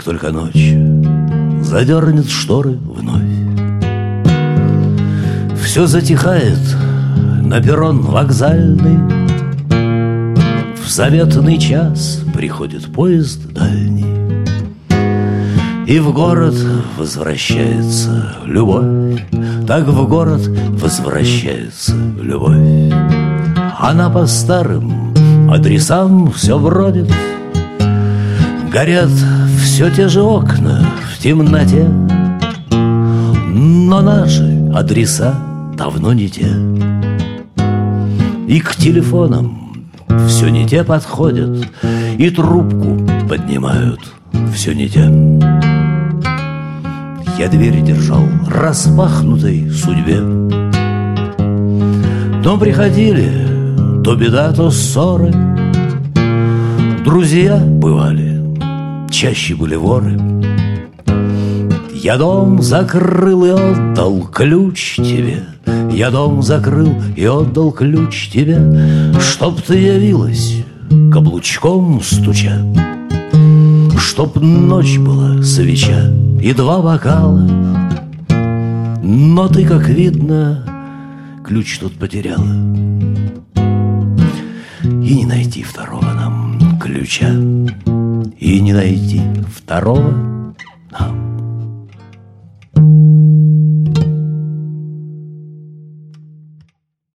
только ночь задернет шторы вновь. Все затихает на перрон вокзальный. В заветный час приходит поезд дальний, и в город возвращается любовь. Так в город возвращается любовь. Она по старым адресам все бродит. Горят все те же окна в темноте, но наши адреса давно не те. И к телефонам все не те подходят, и трубку поднимают все не те. Я дверь держал распахнутой судьбе. То приходили, то беда, то ссоры. Друзья бывали, чаще были воры. Я дом закрыл и отдал ключ тебе. Я дом закрыл и отдал ключ тебе, чтоб ты явилась каблучком стуча, чтоб ночь была свеча и два бокала. Но ты, как видно, ключ тут потеряла, и не найти второго нам ключа, и не найти второго